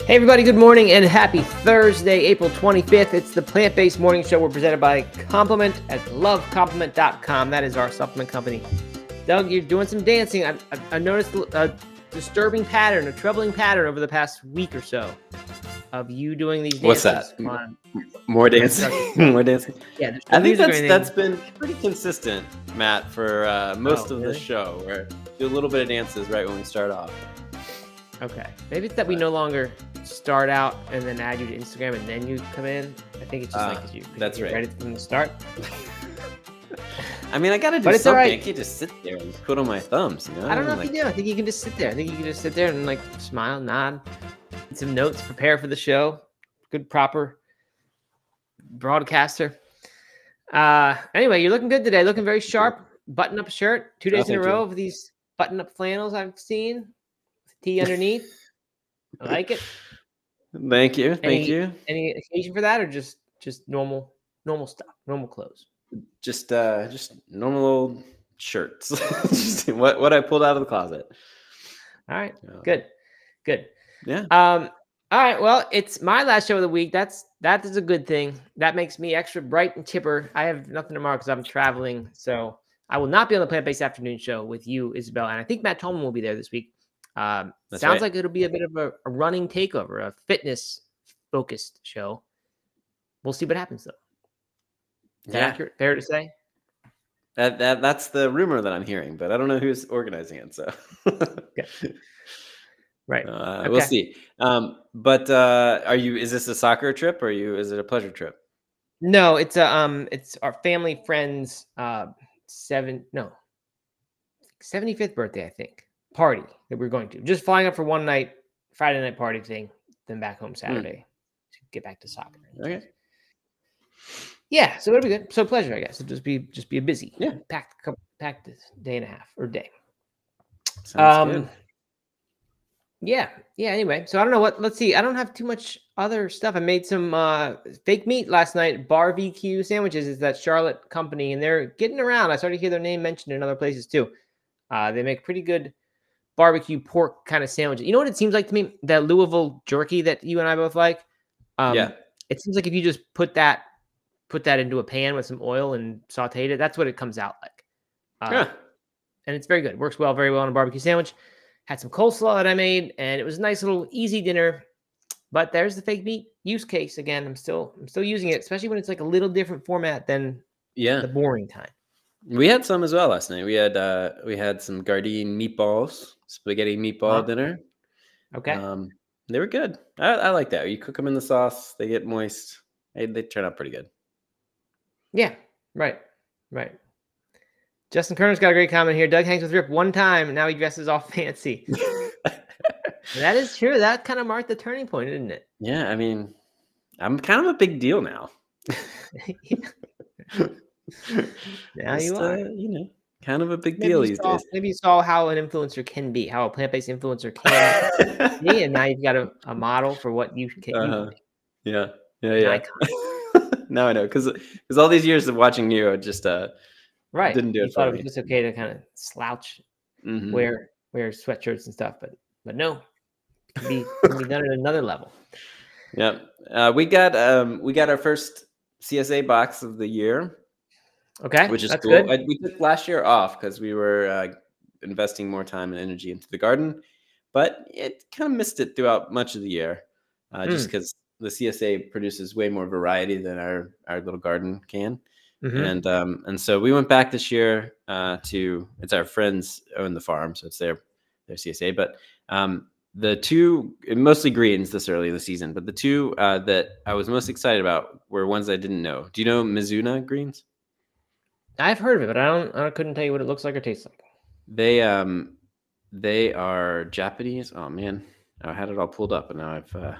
Hey everybody, good morning and happy Thursday, April 25th. It's the Plant-Based Morning Show. We're presented by Complement at lovecompliment.com. That is our supplement company. Doug, you're doing some dancing. I noticed a disturbing pattern, a troubling pattern over the past week or so of you doing these dances. What's that? More dancing? More dancing? Yeah, there's I think that's been pretty consistent, Matt, for most of the show, where do a little bit of dances right when we start off. Okay. Maybe it's that we no longer start out and then add you to Instagram and then you come in. I think it's just like that's right. Ready from the start. I mean, I gotta do something. Right. I can't just sit there and put on my thumbs, you know? I don't know if you do. I think you can just sit there. I think you can just sit there and like smile, nod, get some notes, prepare for the show. Good, proper broadcaster. Anyway, you're looking good today. Looking very sharp. Button-up shirt. 2 days in a row of these button-up flannels I've seen. Tee underneath. I like it. Thank you. Thank you. Any occasion for that, or just normal stuff, normal clothes? Just normal old shirts. Just what I pulled out of the closet. All right. Good. Yeah. All right. Well, it's my last show of the week. That is a good thing. That makes me extra bright and chipper. I have nothing tomorrow because I'm traveling, so I will not be on the Plant-Based Afternoon Show with you, Isabel, and I think Matt Tolman will be there this week. Sounds like it'll be a bit of a running takeover, a fitness-focused show. We'll see what happens, though. Is that accurate? Fair to say? That's the rumor that I'm hearing, but I don't know who's organizing it. So, okay. Right. Okay. We'll see. But is this a soccer trip or is it a pleasure trip? No, it's our family friend's 75th birthday, I think. Party that we're going to. Just flying up for one night, Friday night party thing, then back home Saturday to get back to soccer. Okay. Yeah, so it'll be good. So pleasure, I guess. It'll just be a busy, packed day and a half or day. Sounds good. Yeah. Anyway, so I don't know what. Let's see. I don't have too much other stuff. I made some fake meat last night. BBQ sandwiches is that Charlotte company, and they're getting around. I started to hear their name mentioned in other places too. They make pretty good barbecue pork kind of sandwiches. You know what it seems like to me? That Louisville jerky that you and I both like. It seems like if you just put that into a pan with some oil and sauteed it, that's what it comes out like. And it's very good. Works very well on a barbecue sandwich. Had some coleslaw that I made, and it was a nice little easy dinner. But there's the fake meat use case again. I'm still using it, especially when it's like a little different format than the boring time. We had some as well last night. We had some Gardein meatballs, spaghetti meatball dinner. Okay. They were good. I like that. You cook them in the sauce, they get moist. They turn out pretty good. Yeah. Right. Justin Kerner's got a great comment here. Doug hangs with Rip one time, and now he dresses all fancy. That is true. That kind of marked the turning point, didn't it? Yeah. I mean, I'm kind of a big deal now. Now you are. Kind of a big deal these days. Maybe you saw how an influencer can be, how a plant-based influencer can be, and now you've got a model for what you can. Yeah. Now I know, because all these years of watching you, I just didn't do it. You thought it was just okay to kind of slouch, wear sweatshirts and stuff, but no, it can be done at another level. Yeah, we got our first CSA box of the year. Okay, which is that's cool. Good. We took last year off because we were investing more time and energy into the garden, but it kind of missed it throughout much of the year, just because the CSA produces way more variety than our little garden can. And so we went back this year it's our friends own the farm, so it's their CSA. But the two, mostly greens this early in the season, but the two that I was most excited about were ones I didn't know. Do you know Mizuna greens? I've heard of it, but I couldn't tell you what it looks like or tastes like. They are Japanese. Oh man, I had it all pulled up, and now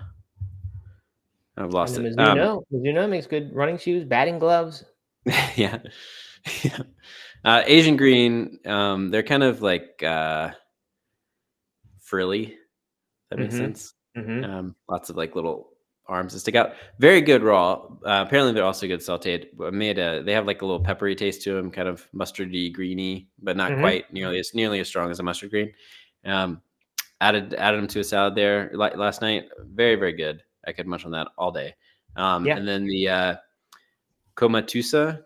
I've lost it. Mizuno makes good running shoes, batting gloves. Yeah. Asian green. They're kind of like frilly. That makes sense. Lots of like little arms that stick out. Very good raw. Apparently they're also good sauteed. They have like a little peppery taste to them, kind of mustardy, greeny, but not quite nearly as strong as a mustard green. added them to a salad there last night. Very, very good. I could munch on that all day. Yeah. And then the Komatsuna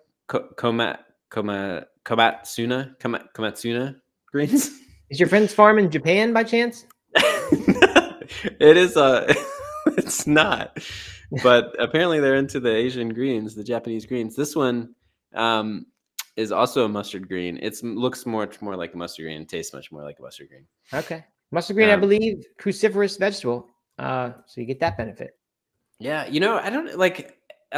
greens. Is your friend's farm in Japan by chance? It is it's not. But apparently they're into the Asian greens, the Japanese greens. This one is also a mustard green. It looks much more like a mustard green and tastes much more like a mustard green. Okay. Mustard green, I believe, cruciferous vegetable. So you get that benefit. Yeah, I don't like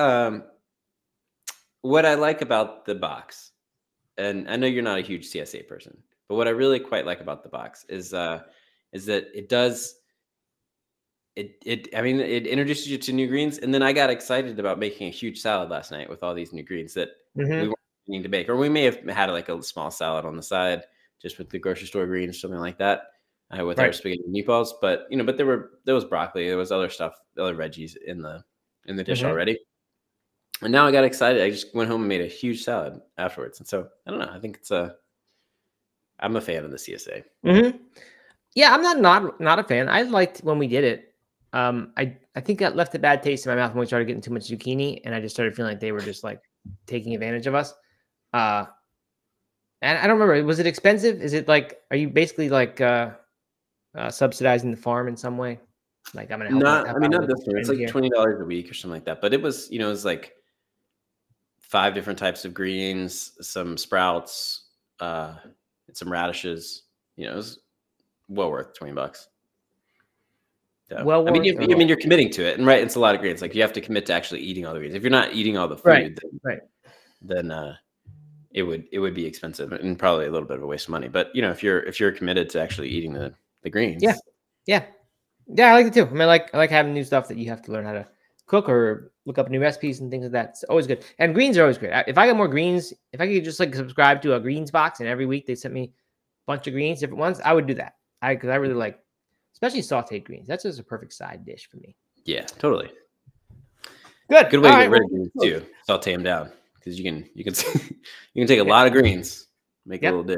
what I like about the box, and I know you're not a huge CSA person, but what I really quite like about the box is that it does it introduces you to new greens, and then I got excited about making a huge salad last night with all these new greens that we weren't needing to make, or we may have had like a small salad on the side just with the grocery store greens, something like that, with our spaghetti and meatballs. But but there was broccoli, there was other stuff, other veggies in the dish already. And now I got excited. I just went home and made a huge salad afterwards. And so I don't know. I think I'm a fan of the CSA. Yeah, I'm not a fan. I liked when we did it. I think that left a bad taste in my mouth when we started getting too much zucchini, and I just started feeling like they were just like taking advantage of us. And I don't remember. Was it expensive? Is it like, are you basically like subsidizing the farm in some way? Like I'm gonna help. Not this one. It's like $20 a week or something like that. But it was, it was like 5 different types of greens, some sprouts, and some radishes. It was well worth $20. So, well, you're committing to it, and right, it's a lot of greens. Like you have to commit to actually eating all the greens. If you're not eating all the food, then it would be expensive and probably a little bit of a waste of money. But if you're committed to actually eating the greens, yeah, I like it too. I mean, I like having new stuff that you have to learn how to cook or look up new recipes and things like that. It's always good. And greens are always great. If I got more greens, if I could just like subscribe to a greens box and every week they sent me a bunch of greens, different ones, I would do that. Because I really like, especially sauteed greens. That's just a perfect side dish for me. Yeah, totally. Good way to get rid of greens too. Saute them down because you can take a lot of greens, make a little dish.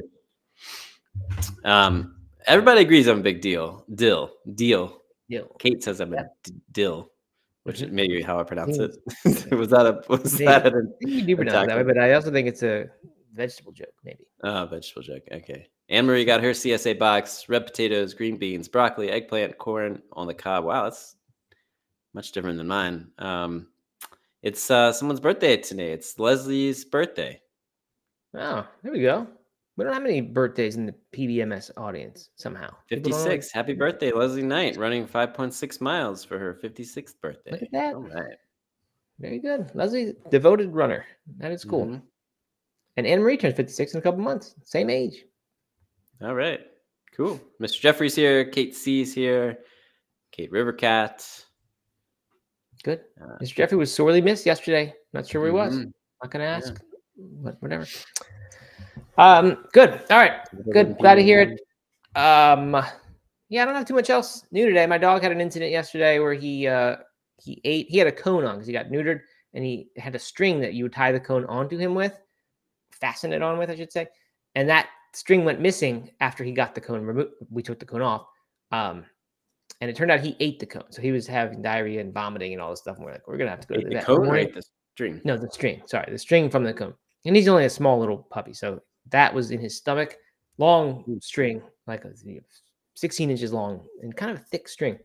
Everybody agrees I'm a big deal. Dill. Kate says I'm a dill, which is maybe how I pronounce it. was that you do pronounce it that way, but I also think it's a vegetable joke, maybe. Oh, vegetable joke. Okay. Anne-Marie got her CSA box: red potatoes, green beans, broccoli, eggplant, corn on the cob. Wow, that's much different than mine. It's someone's birthday today. It's Leslie's birthday. Oh, there we go. We don't have any birthdays in the PBMS audience somehow. 56. Happy birthday, Leslie Knight, running 5.6 miles for her 56th birthday. Look at that. All right. Very good. Leslie, devoted runner. That is cool. And Anne-Marie turns 56 in a couple months. Same age. All right. Cool. Mr. Jeffrey's here. Kate C's here. Kate Rivercat. Good. Mr. Jeffrey was sorely missed yesterday. Not sure where he was. Not going to ask. But whatever. Good. All right. Good. Glad to hear it. Yeah, I don't have too much else new today. My dog had an incident yesterday where he had a cone on because he got neutered, and he had a string that you would tie the cone onto him with, fasten it on with, I should say. And that string went missing after he got the cone removed. We took the cone off. And it turned out he ate the cone. So he was having diarrhea and vomiting and all this stuff. And we're like, we're going to have to go to the vet. The cone or ate the string? No, the string. Sorry, the string from the cone. And he's only a small little puppy. So that was in his stomach. Long string, like 16 inches long and kind of a thick string.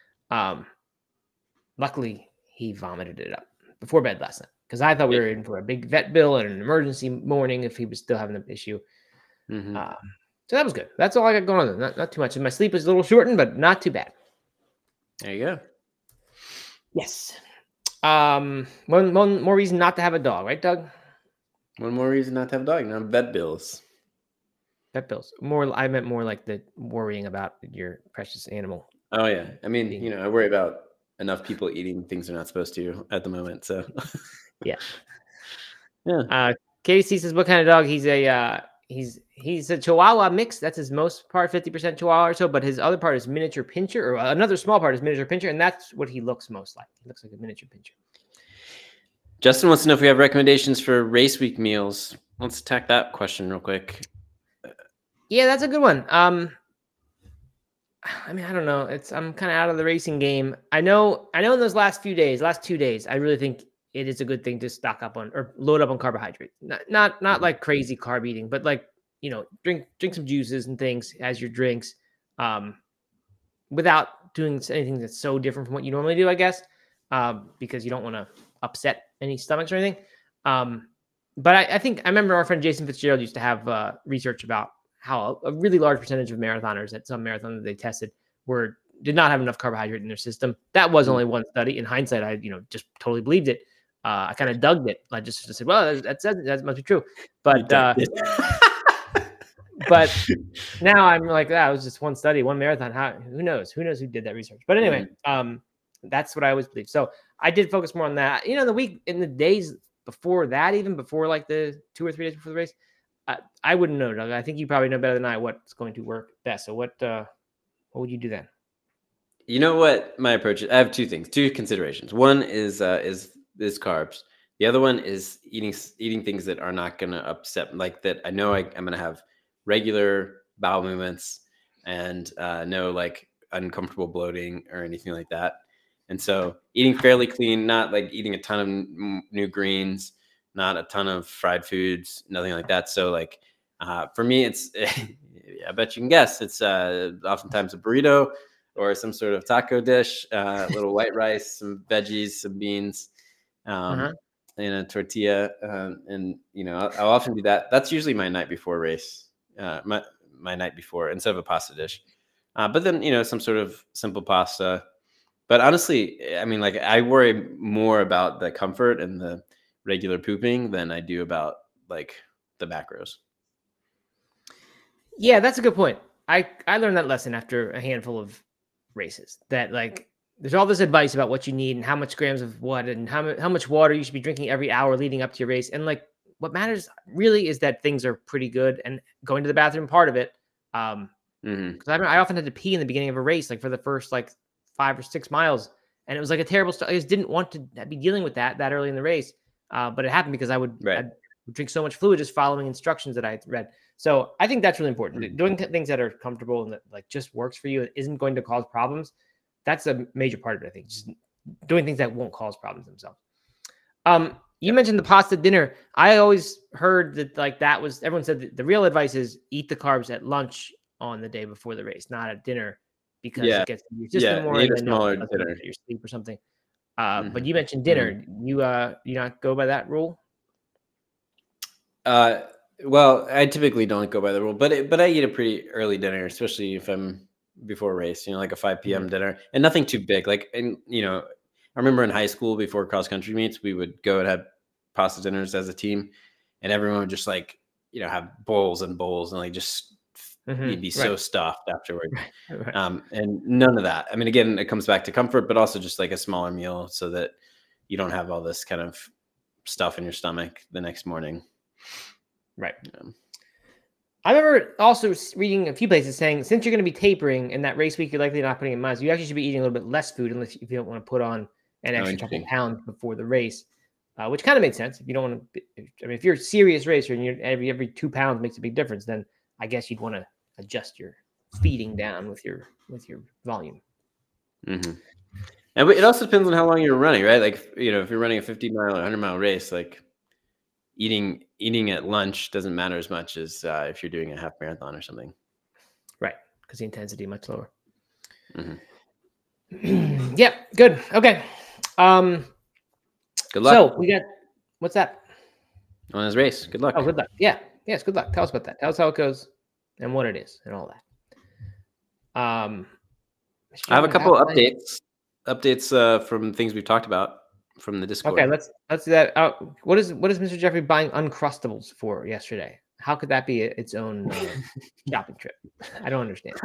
Luckily, he vomited it up before bed last night because I thought we were in for a big vet bill and an emergency morning if he was still having an issue. So that was good. That's all I got going on. Not too much. And my sleep was a little shortened, but not too bad. There you go. Yes. One more reason not to have a dog, right, Doug? One more reason not to have a dog. Now vet bills. Vet bills. I meant more like the worrying about your precious animal. Oh yeah. I mean, I worry about enough people eating things they're not supposed to at the moment. So yeah. Yeah. Casey says, what kind of dog? He's a Chihuahua mix. That's his most part, 50% Chihuahua or so, but his other part is miniature pincher, or another small part is miniature pincher, and that's what he looks most like. He looks like a miniature pincher. Justin wants to know if we have recommendations for race week meals. Let's attack that question real quick. Yeah, that's a good one. I mean, I don't know. I'm kind of out of the racing game. I know in those last 2 days, I really think it is a good thing to stock up on or load up on carbohydrate. Not like crazy carb eating, but like, drink some juices and things as your drinks, without doing anything that's so different from what you normally do, I guess, because you don't want to upset any stomachs or anything. But I think I remember our friend Jason Fitzgerald used to have research about how a really large percentage of marathoners at some marathon that they tested did not have enough carbohydrate in their system. That was only one study. In hindsight, I just totally believed it. I kind of dug it. I just said, well, that must be true. But but now I'm like, that was just one study, one marathon. Who knows? Who knows who did that research? But anyway, that's what I always believe. So I did focus more on that. In the days before that, even before like the 2 or 3 days before the race, I wouldn't know, Doug. I think you probably know better than I what's going to work best. So what would you do then? You know what my approach is? I have two considerations. One is carbs. The other one is eating things that are not going to upset, like that I know I'm going to have regular bowel movements and no like uncomfortable bloating or anything like that. And so eating fairly clean, not like eating a ton of new greens, not a ton of fried foods, nothing like that. So like for me, it's I bet you can guess it's oftentimes a burrito or some sort of taco dish, a little white rice, some veggies, some beans, and a tortilla. And I'll often do that. That's usually my night before race, my night before instead of a pasta dish. But then some sort of simple pasta. But honestly, I mean, like I worry more about the comfort and the regular pooping than I do about like the macros. Yeah, that's a good point. I learned that lesson after a handful of races, that like there's all this advice about what you need and how much grams of what and how much water you should be drinking every hour leading up to your race. And like what matters really is that things are pretty good, and going to the bathroom part of it. Because I often had to pee in the beginning of a race, like for the first like 5 or 6 miles, and it was like a terrible I just didn't want to be dealing with that early in the race. But it happened because I'd drink so much fluid just following instructions that I read. So I think that's really important. Doing things that are comfortable and that like just works for you and isn't going to cause problems. That's a major part of it, I think. Just doing things that won't cause problems themselves. You mentioned the pasta dinner. I always heard that like everyone said that the real advice is eat the carbs at lunch on the day before the race, not at dinner, because it gets in your system more. Eat a smaller dinner. Your sleep or something. But you mentioned dinner. You not go by that rule? Well, I typically don't go by the rule, but I eat a pretty early dinner, especially if I'm before a race, like a 5 p.m. dinner, and nothing too big. Like, and I remember in high school before cross country meets, we would go and have pasta dinners as a team, and everyone would just like, have bowls and bowls and like just you'd be so stuffed afterward. And none of that. I mean, again, it comes back to comfort, but also just like a smaller meal so that you don't have all this kind of stuff in your stomach the next morning. Right. I remember also reading a few places saying, since you're going to be tapering and that race week, you're likely not putting in miles, you actually should be eating a little bit less food if you don't want to put on an extra couple pounds before the race, which kind of makes sense. If you don't want to, if you're a serious racer and you're every 2 pounds makes a big difference, then I guess you'd want to adjust your feeding down with your volume. And it also depends on how long you're running, right? Like, if you're running a 50-mile or 100-mile race, like eating at lunch doesn't matter as much as if you're doing a half marathon or something. Right. Because the intensity much lower. Yep. Good. Okay. Good luck. So we got, what's that? On his race. Good luck. Oh, good luck. Yeah. Yes. Good luck. Tell us about that. Tell us how it goes and what it is and all that. I have a couple of updates from things we've talked about from the Discord. Okay, let's do that. What is Mr. Jeffrey buying Uncrustables for yesterday? How could that be its own shopping trip? I don't understand.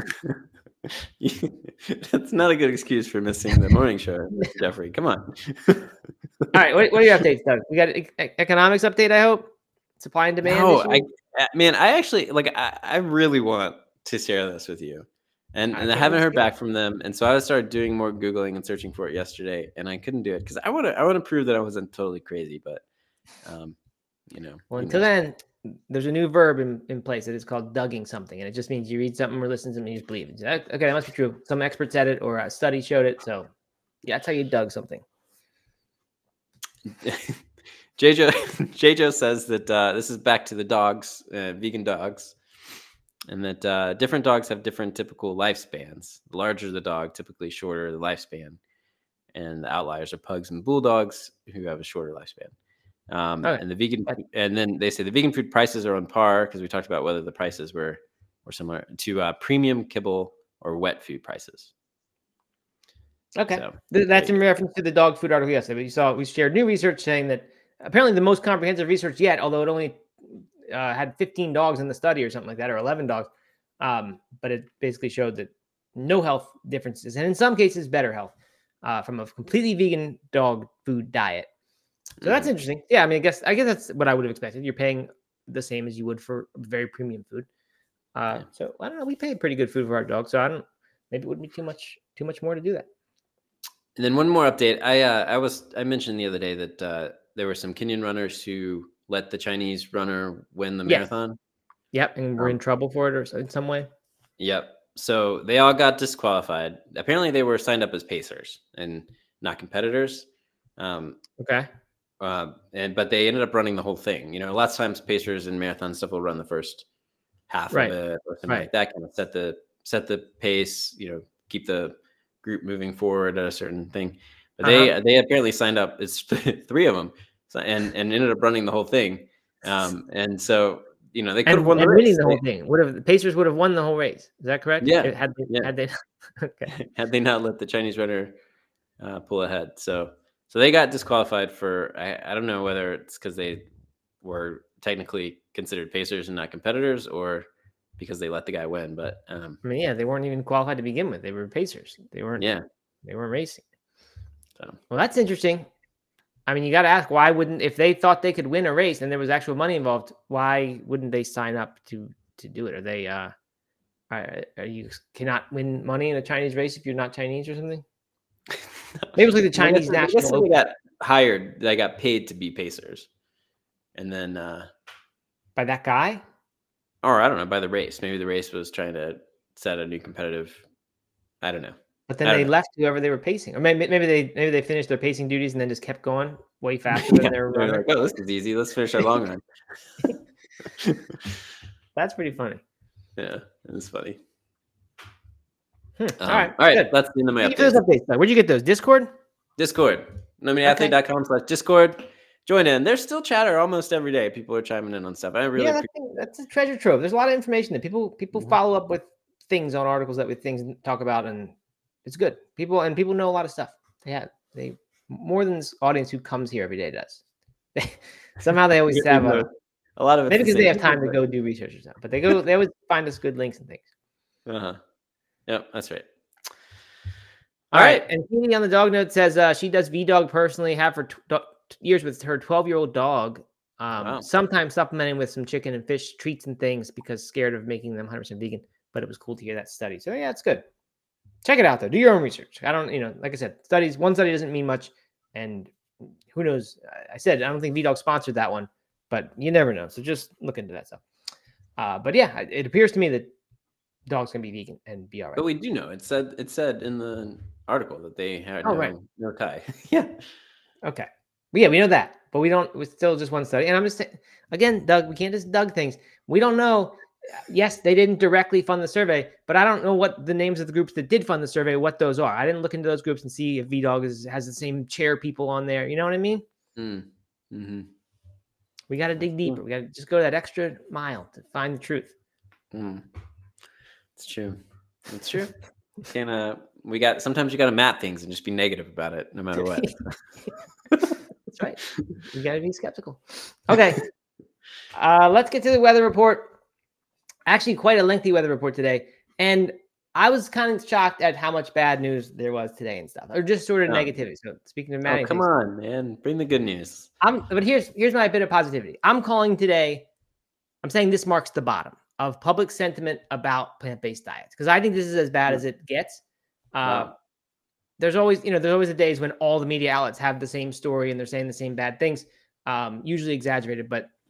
That's not a good excuse for missing the morning show, Mr. Jeffrey. Come on. All right, what are your updates, Doug? We got economics update, I hope? Supply and demand? No, I actually, I really want to share this with you. And I haven't heard back from them. And so I started doing more Googling and searching for it yesterday, and I couldn't do it because I want to prove that I wasn't totally crazy. But, well, until then, there's a new verb in place that is called dugging something, and it just means you read something or listen to something, you just believe it. Okay, that must be true. Some expert said it, or a study showed it. So, yeah, that's how you dug something. JJ says that this is back to the dogs, vegan dogs, and that different dogs have different typical lifespans. The larger the dog, typically shorter the lifespan, and the outliers are pugs and bulldogs who have a shorter lifespan. Okay. And the vegan, and then they say the vegan food prices are on par because we talked about whether the prices were similar to premium kibble or wet food prices. Okay, so, that's in reference to the dog food article yesterday. But we shared new research saying that apparently the most comprehensive research yet, although it only had 15 dogs in the study or something like that, or 11 dogs, but it basically showed that no health differences, and in some cases better health from a completely vegan dog food diet. So that's interesting. Yeah, I mean, I guess that's what I would have expected. You're paying the same as you would for very premium food. So I don't know. We pay pretty good food for our dog, so I don't. Maybe it wouldn't be too much more to do that. And then one more update. I mentioned the other day that there were some Kenyan runners who let the Chinese runner win the marathon. Yep, and we're in trouble for it or in some way. Yep. So they all got disqualified. Apparently, they were signed up as pacers and not competitors. Okay. But they ended up running the whole thing. You know, lots of times pacers and marathon stuff will run the first half of it or something like that, kind of set the pace. You know, keep the group moving forward at a certain thing. But they apparently signed up. It's 3 of them, and ended up running the whole thing. And so you know they could have won the race. Winning the whole thing. The Pacers would have won the whole race. Is that correct? Yeah. Had they okay. Had they not let the Chinese runner pull ahead, so they got disqualified for I don't know whether it's because they were technically considered pacers and not competitors, or because they let the guy win. But I mean, yeah, they weren't even qualified to begin with. They were pacers. They weren't. Yeah, they weren't racing. So well, that's interesting. I mean, you got to ask why wouldn't, if they thought they could win a race and there was actual money involved, why wouldn't they sign up to do it? Are they are you cannot win money in a Chinese race if you're not Chinese or something? Maybe it's like the Chinese national. They got hired. They got paid to be pacers, and then by that guy, or I don't know, by the race. Maybe the race was trying to set a new competitive. I don't know. But then they left whoever they were pacing, or maybe they finished their pacing duties and then just kept going way faster than their runner. Like, oh, this is easy. Let's finish our long run. That's pretty funny. Yeah, it's funny. All right. Good. That's the end of my updates. Where'd you get those? Discord? NoMeAthlete.com/Discord. Join in. There's still chatter almost every day. People are chiming in on stuff. I really that's a treasure trove. There's a lot of information that people follow up with things on articles that with things talk about, and it's good. People know a lot of stuff. They more than this audience who comes here every day does. Somehow they always have a lot of it. Maybe because they have time to go do research or something. But they always find us good links and things. Yep, that's right. All right. And Keely on the dog note says she does VDog personally, have for years with her 12-year-old dog. Sometimes supplementing with some chicken and fish treats and things because scared of making them 100% vegan. But it was cool to hear that study. So yeah, it's good. Check it out though. Do your own research. I don't, like I said, one study doesn't mean much, and who knows? I don't think VDog sponsored that one, but you never know. So just look into that stuff. But yeah, it appears to me that dogs can be vegan and be all right. But we do know it said in the article that they had no tie. Yeah. Okay. Well, yeah, we know that, but we don't. It's still just one study, and I'm just saying again, Doug. We can't just Doug things. We don't know. Yes, they didn't directly fund the survey, but I don't know what the names of the groups that did fund the survey, what those are. I didn't look into those groups and see if VDog has the same chair people on there. You know what I mean? Mm-hmm. We got to dig deeper. We got to just go that extra mile to find the truth. It's true. It's true. Sometimes you got to map things and just be negative about it, no matter what. That's right. You got to be skeptical. Okay. Let's get to the weather report. Actually, quite a lengthy weather report today. And I was kind of shocked at how much bad news there was today and stuff, or just sort of negativity. So speaking of mad, come on, man, bring the good news. But here's my bit of positivity. I'm calling today. I'm saying this marks the bottom of public sentiment about plant-based diets, because I think this is as bad as it gets. There's always the days when all the media outlets have the same story and they're saying the same bad things, usually exaggerated, but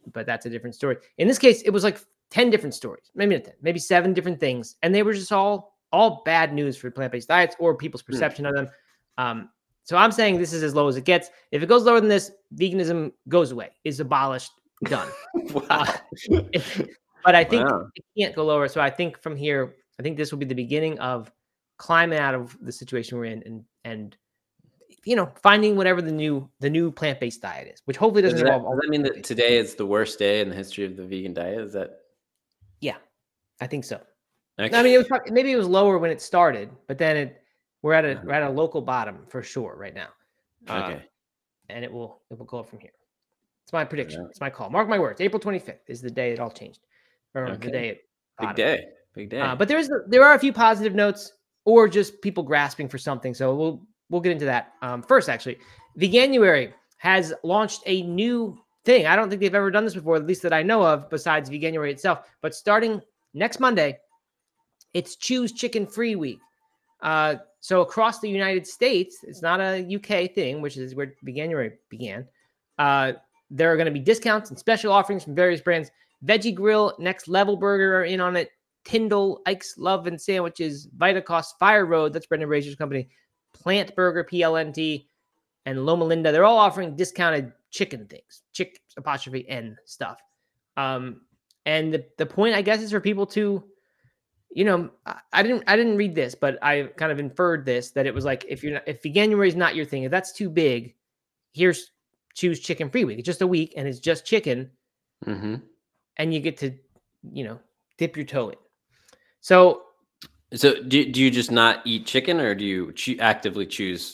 but that's a different story. In this case, it was like 10 different stories, maybe not 10, maybe 7 different things, and they were just all bad news for plant-based diets or people's perception of them. So I'm saying this is as low as it gets. If it goes lower than this, veganism goes away, is abolished, done. Wow. But I think it can't go lower. So I think from here, I think this will be the beginning of climbing out of the situation we're in and finding whatever the new plant-based diet is, which hopefully doesn't involve. Does that mean that today is the worst day in the history of the vegan diet? Is that? Yeah, I think so. Okay. I mean, maybe it was lower when it started, but then we're at a local bottom for sure right now. Okay. And it will go up from here. It's my prediction. It's my call. Mark my words. April 25th is the day it all changed. Or the day it bottomed. Big day. But there are a few positive notes, or just people grasping for something. So we'll get into that. First, actually, Veganuary has launched a new thing. I don't think they've ever done this before, at least that I know of, besides Veganuary itself. But starting next Monday, it's Choose Chicken Free Week. So across the United States, it's not a UK thing, which is where Veganuary began. There are going to be discounts and special offerings from various brands. Veggie Grill, Next Level Burger are in on it. Tyndall, Ike's Love and Sandwiches, Vitacost, Fire Road, that's Brendan Razor's company, Plant Burger, PLNT, and Loma Linda. They're all offering discounted chicken things, *N stuff. And the point, I guess, is for people to, I didn't read this, but I kind of inferred this, that it was like, if Veganuary is not your thing, if that's too big, here's Choose Chicken Free Week. It's just a week and it's just chicken. Mm-hmm. And you get to, dip your toe in. So do you just not eat chicken, or do you actively choose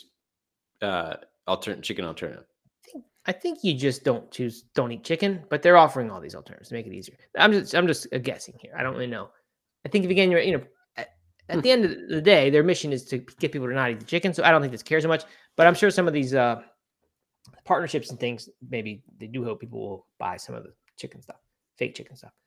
chicken alternative? I think you just don't eat chicken, but they're offering all these alternatives to make it easier. I'm just guessing here. I don't really know. I think Veganuary, at the end of the day, their mission is to get people to not eat the chicken. So I don't think this cares so much, but I'm sure some of these partnerships and things, maybe they do hope people will buy some of the chicken stuff, fake chicken stuff.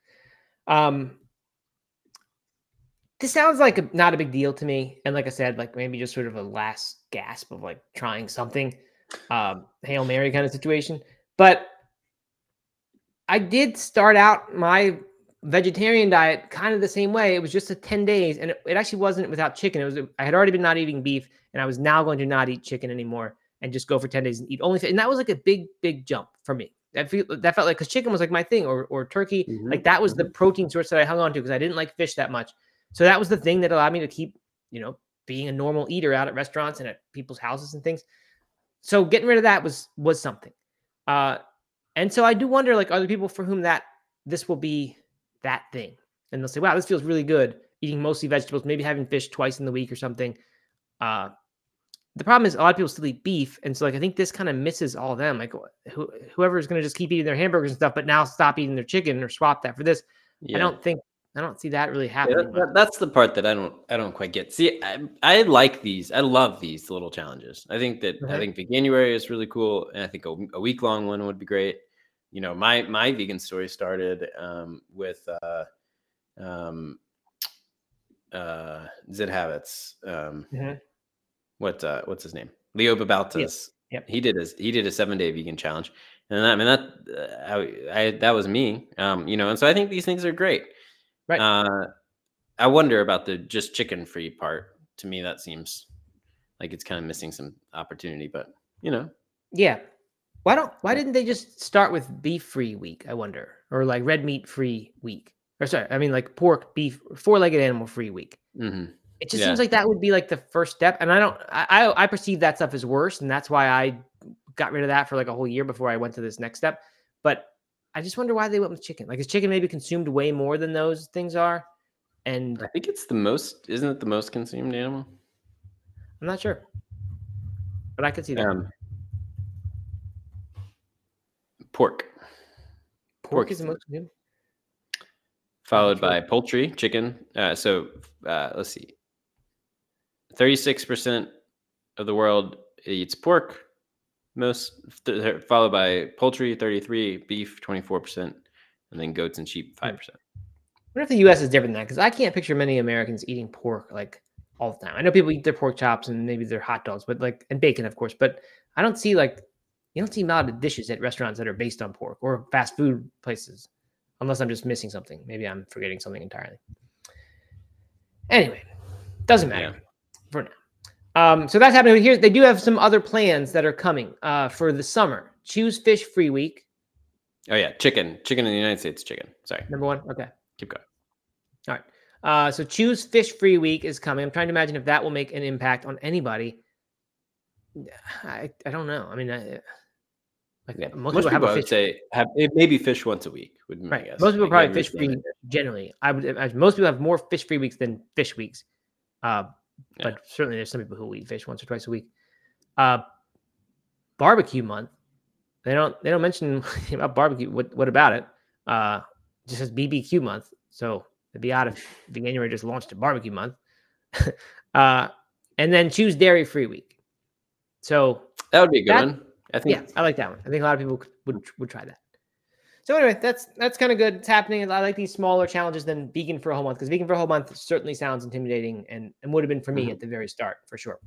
This sounds like not a big deal to me. And like I said, like maybe just sort of a last gasp of like trying something, Hail Mary kind of situation. But I did start out my vegetarian diet kind of the same way. It was just 10 days, and it actually wasn't without chicken. I had already been not eating beef, and I was now going to not eat chicken anymore and just go for 10 days and eat only. And that was like a big jump for me. That felt like, because chicken was like my thing, or turkey. Mm-hmm. Like that was the protein source that I hung on to because I didn't like fish that much. So that was the thing that allowed me to keep, being a normal eater out at restaurants and at people's houses and things. So getting rid of that was something. And so I do wonder, like, are there people for whom this will be that thing? And they'll say, wow, this feels really good, eating mostly vegetables, maybe having fish twice in the week or something. The problem is a lot of people still eat beef. And so like, I think this kind of misses all of them. Like whoever is going to just keep eating their hamburgers and stuff, but now stop eating their chicken or swap that for this. Yeah. I don't see that really happening. That's the part that I don't quite get. See, I like these. I love these little challenges. I think that I think Veganuary is really cool, and I think a week-long one would be great. My vegan story started with Zid Habits. What's his name? Leo Babautas. Yep. He did a 7-day vegan challenge, and that was me. And so I think these things are great. Right. I wonder about the just chicken free part. To me, that seems like it's kind of missing some opportunity, but Yeah. Why didn't they just start with beef free week? I wonder, or like red meat free week, or sorry, I mean like pork, beef, 4-legged animal free week. Mm-hmm. It just seems like that would be like the first step. And I perceive that stuff as worse. And that's why I got rid of that for like a whole year before I went to this next step. But I just wonder why they went with chicken. Like, is chicken maybe consumed way more than those things are? And I think isn't it the most consumed animal? I'm not sure, but I could see that. Pork is the most consumed. Followed by poultry, chicken. Let's see. 36% of the world eats pork. Followed by poultry, 33%, beef, 24%, and then goats and sheep, 5%. I wonder if the U.S. is different than that, because I can't picture many Americans eating pork like all the time. I know people eat their pork chops and maybe their hot dogs, but and bacon, of course. But I don't see like You don't see a lot of dishes at restaurants that are based on pork or fast food places, unless I'm just missing something. Maybe I'm forgetting something entirely. Anyway, doesn't matter for now. So that's happening here. They do have some other plans that are coming for the summer. Choose Fish Free Week. Oh yeah, chicken in the United States. Chicken. Sorry. Number one. Okay. Keep going. All right. So Choose Fish Free Week is coming. I'm trying to imagine if that will make an impact on anybody. I don't know. I mean, most people have a fish. Say maybe fish once a week. Right. Most people probably fish free generally. I would imagine most people have more fish free weeks than fish weeks. But certainly there's some people who eat fish once or twice a week. Barbecue month. They don't mention about barbecue. What about it? Just says BBQ month. So it'd be odd if January just launched a barbecue month. And then Choose Dairy Free Week. So that would be a good one. I like that one. I think a lot of people would try that. So anyway, that's kind of good. It's happening. I like these smaller challenges than Vegan for a Whole Month, because Vegan for a Whole Month certainly sounds intimidating and would have been for me at the very start, for sure.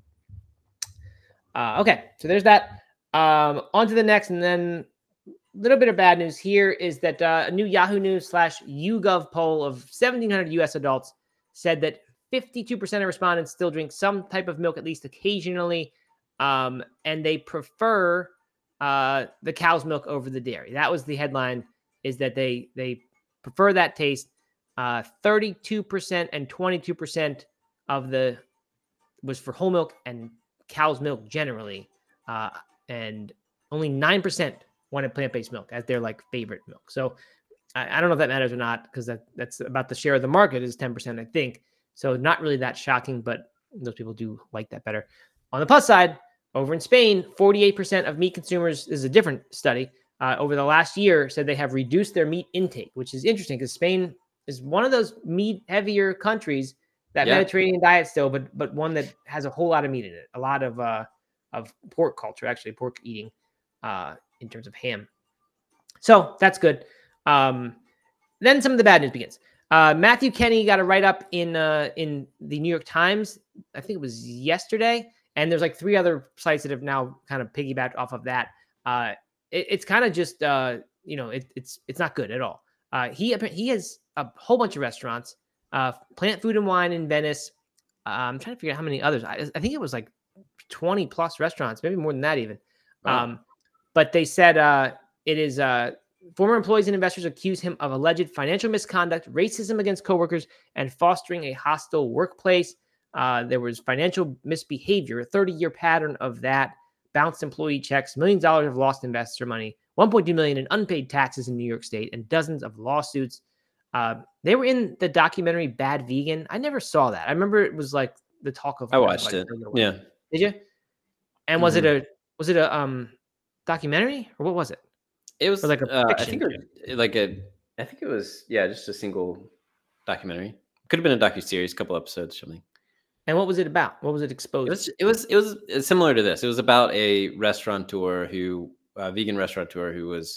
Okay, so there's that. On to the next, and then a little bit of bad news here is that a new Yahoo News / YouGov poll of 1,700 U.S. adults said that 52% of respondents still drink some type of milk at least occasionally, and they prefer the cow's milk over the dairy. That was the headline, is that they prefer that taste. 32% and 22% of the was for whole milk and cow's milk generally, and only 9% wanted plant-based milk as their like favorite milk. So I don't know if that matters or not, because that's about the share of the market is 10%, I think. So not really that shocking, but those people do like that better. On the plus side, over in Spain, 48% of meat consumers, this is a different study, over the last year said they have reduced their meat intake, which is interesting because Spain is one of those meat-heavier countries, that Mediterranean diet still, but one that has a whole lot of meat in it, a lot of pork culture, actually, pork eating in terms of ham. So that's good. Then some of the bad news begins. Matthew Kenny got a write-up in the New York Times. I think it was yesterday. And there's like 3 other sites that have now kind of piggybacked off of that. It's kind of just, it's not good at all. He has a whole bunch of restaurants, Plant Food and Wine in Venice. I'm trying to figure out how many others. I think it was like 20 plus restaurants, maybe more than that even. Wow. But they said it is former employees and investors accuse him of alleged financial misconduct, racism against coworkers, and fostering a hostile workplace. There was financial misbehavior, a 30-year pattern of that, bounced employee checks, millions of dollars of lost investor money, $1.2 million in unpaid taxes in New York State, and dozens of lawsuits. They were in the documentary Bad Vegan. I never saw that. I remember it was like the talk of. I watched it. Yeah. Did you? And was it a documentary, or what was it? It was like a fiction. I think it was just a single documentary. Could have been a docuseries, a couple episodes, something. And what was it about? What was it exposed? It was similar to this. It was about a vegan restaurateur who was,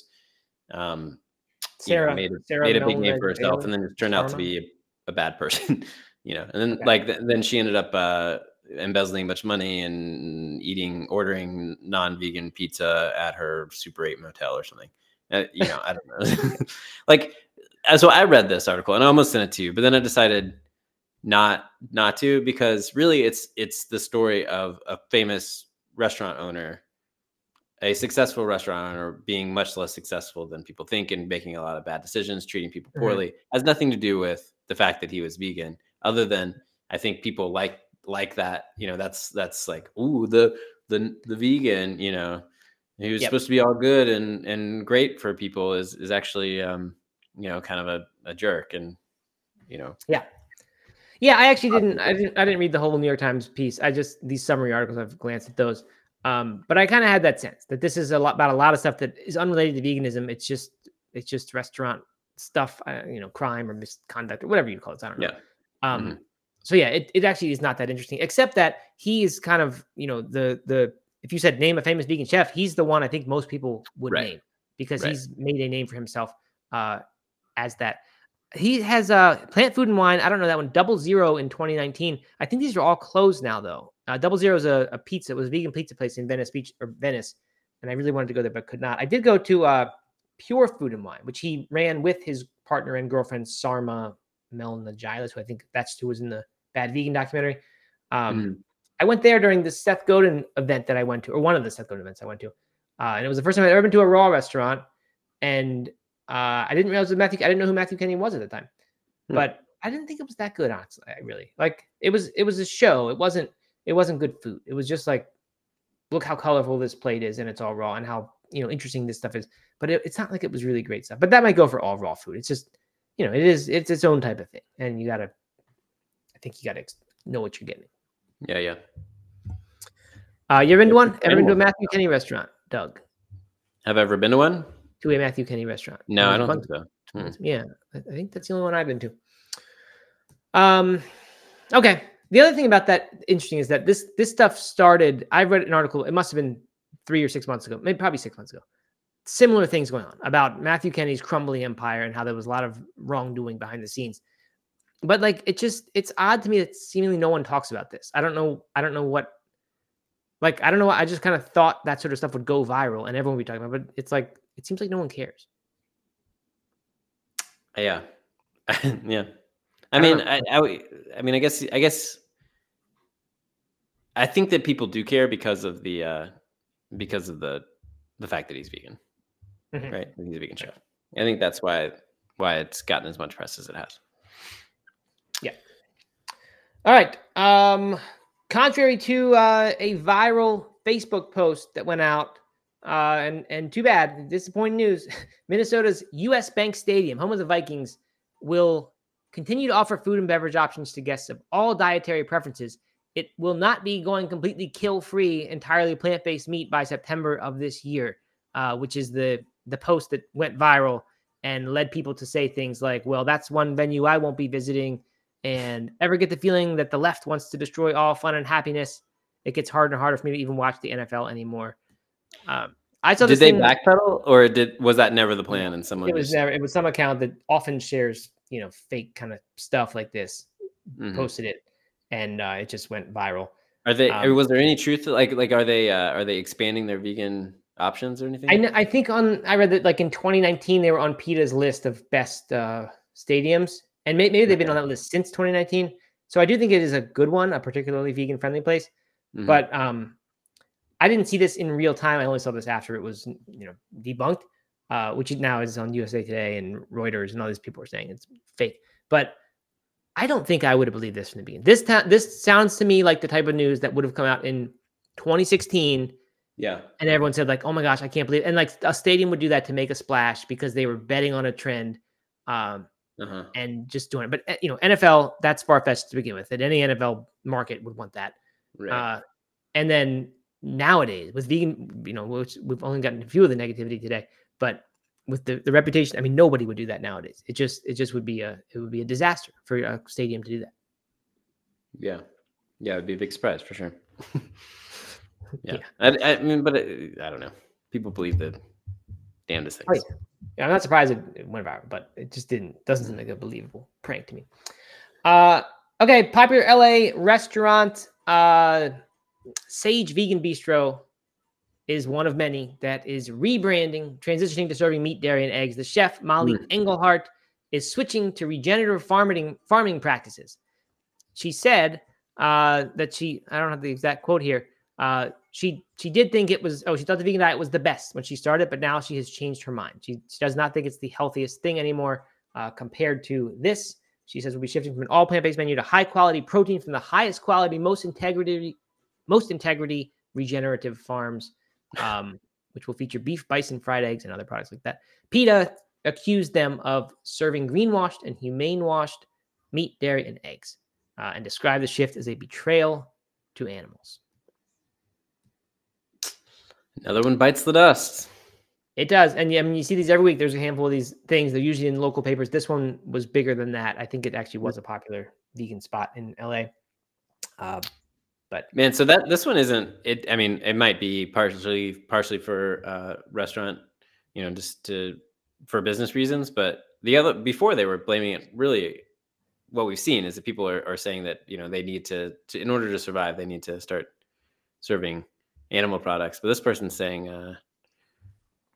Sarah made a big name for herself, and then it turned out to be a bad person, And then then she ended up embezzling much money and ordering non-vegan pizza at her Super 8 motel or something. I don't know. So I read this article and I almost sent it to you, but then I decided not to, because really it's the story of a famous restaurant owner, a successful restaurant owner, being much less successful than people think and making a lot of bad decisions, treating people poorly. Has nothing to do with the fact that he was vegan, other than I think people like that, that's like, ooh, the vegan, who's supposed to be all good and great for people is actually kind of a jerk, and Yeah, I actually didn't read the whole New York Times piece. I just, these summary articles, I've glanced at those. But I kind of had that sense that this is about a lot of stuff that is unrelated to veganism. It's just restaurant stuff, crime or misconduct or whatever you call it. I don't know. Yeah. So yeah, it actually is not that interesting, except that he is kind of, if you said name a famous vegan chef, he's the one I think most people would name, because he's made a name for himself as that. He has Plant Food and Wine. I don't know that one. Double Zero in 2019. I think these are all closed now, though. Double Zero is a pizza. It was a vegan pizza place in Venice Beach, or Venice, and I really wanted to go there but could not. I did go to Pure Food and Wine, which he ran with his partner and girlfriend Sarma Melnagilis, who I think that's who was in the Bad Vegan documentary. I went there during the Seth Godin event that I went to, or one of the Seth Godin events I went to, and it was the first time I'd ever been to a raw restaurant. And I didn't realize I didn't know who Matthew Kenny was at the time, but I didn't think it was that good. Honestly, I really it was a show. It wasn't good food. It was just like, look how colorful this plate is, and it's all raw, and how interesting this stuff is. But it's not like it was really great stuff. But that might go for all raw food. It's just it's its own type of thing, and I think you gotta know what you're getting. Yeah. You ever been to one? Ever been to a Matthew Kenny restaurant, Doug? Have I ever been to one? To a Matthew Kenny restaurant? No, I don't think so. Yeah, I think that's the only one I've been to. Okay. The other thing about that interesting is that this stuff started. I read an article. It must have been 3 or 6 months ago, maybe probably 6 months ago. Similar things going on about Matthew Kenny's crumbling empire and how there was a lot of wrongdoing behind the scenes. But like, it's odd to me that seemingly no one talks about this. I don't know what. Like, I don't know. I just kind of thought that sort of stuff would go viral and everyone would be talking about it. But it's like, it seems like no one cares. Yeah. Yeah. I mean, I guess I think that people do care because of the fact that he's vegan, right? He's a vegan chef. I think that's why it's gotten as much press as it has. Yeah. All right. Contrary to a viral Facebook post that went out, and too bad, disappointing news, Minnesota's U.S. Bank Stadium, home of the Vikings, will continue to offer food and beverage options to guests of all dietary preferences. It will not be going completely kill-free, entirely plant-based meat by September of this year, which is the post that went viral and led people to say things like, well, that's one venue I won't be visiting. And ever get the feeling that the left wants to destroy all fun and happiness, it gets harder and harder for me to even watch the NFL anymore. I saw. Did they backpedal, or was that never the plan? And someone it was some account that often shares fake kind of stuff like this, posted it, and it just went viral. Are they? Was there any truth to, like are they expanding their vegan options or anything? I think I read that like in 2019 they were on PETA's list of best stadiums. And maybe they've been on that list since 2019. So I do think it is a good one, a particularly vegan-friendly place. But I didn't see this in real time. I only saw this after it was, debunked, which now is on USA Today and Reuters, and all these people are saying it's fake. But I don't think I would have believed this from the beginning. This sounds to me like the type of news that would have come out in 2016. Yeah. And everyone said like, oh my gosh, I can't believe it. And like a stadium would do that to make a splash because they were betting on a trend. And just doing it. But, NFL, that's far-fetched to begin with. And any NFL market would want that. Right. And then nowadays with vegan, which we've only gotten a few of the negativity today, but with the reputation, I mean, nobody would do that nowadays. It just would be a disaster for a stadium to do that. Yeah. Yeah. It'd be a big surprise for sure. Yeah. I mean, but I don't know. People believe the damnedest things. Oh, yeah, I'm not surprised it went viral, but it just doesn't seem like a believable prank to me. Okay, popular LA restaurant, Sage Vegan Bistro is one of many that is rebranding, transitioning to serving meat, dairy, and eggs. The chef, Molly Engelhart, is switching to regenerative farming practices. She said that I don't have the exact quote here, she did think she thought the vegan diet was the best when she started, but now she has changed her mind. She does not think it's the healthiest thing anymore compared to this. She says we'll be shifting from an all plant-based menu to high quality protein from the highest quality, most integrity regenerative farms, which will feature beef, bison, fried eggs, and other products like that. PETA accused them of serving greenwashed and humane washed meat, dairy, and eggs, and described the shift as a betrayal to animals. Another one bites the dust. It does. And I mean, you see these every week. There's a handful of these things. They're usually in local papers. This one was bigger than that. I think it actually was a popular vegan spot in LA. But man, so this one isn't it. I mean, it might be partially for restaurant, just for business reasons. But before they were blaming it. Really, what we've seen is that people are saying that they need to in order to survive, they need to start serving animal products. But this person's saying